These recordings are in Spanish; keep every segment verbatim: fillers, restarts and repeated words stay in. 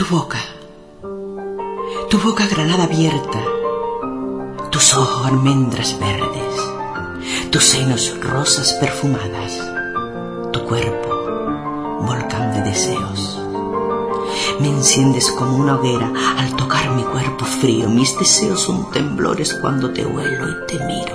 Tu boca, tu boca granada abierta, tus ojos almendras verdes, tus senos rosas perfumadas, tu cuerpo volcán de deseos. Me enciendes como una hoguera al tocar mi cuerpo frío. Mis deseos son temblores cuando te huelo y te miro.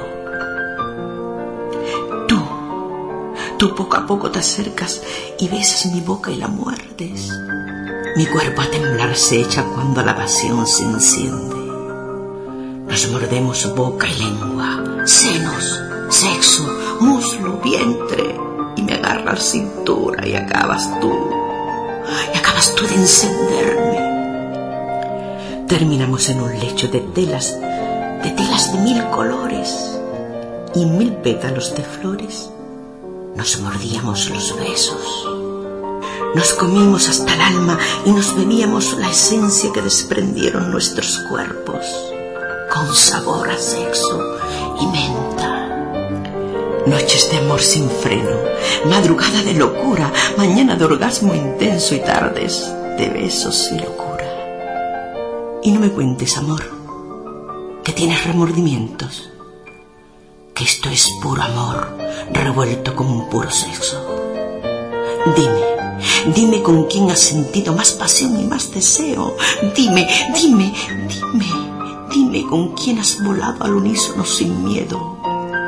Tú, tú poco a poco te acercas y besas mi boca y la muerdes. Mi cuerpo a temblar se echa cuando la pasión se enciende. Nos mordemos boca y lengua, senos, sexo, muslo, vientre, y me agarras cintura y acabas tú. Y acabas tú de encenderme. Terminamos en un lecho de telas, de telas de mil colores y mil pétalos de flores. Nos mordíamos los besos. Nos comimos hasta el alma y nos bebíamos la esencia que desprendieron nuestros cuerpos, con sabor a sexo y menta. Noches de amor sin freno, madrugada de locura, mañana de orgasmo intenso y tardes de besos y locura. Y no me cuentes, amor, que tienes remordimientos, que esto es puro amor revuelto con un puro sexo. Dime, dime con quién has sentido más pasión y más deseo. Dime, dime, dime, dime con quién has volado al unísono sin miedo.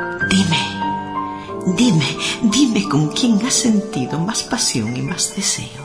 Dime. Dime, dime con quién has sentido más pasión y más deseo.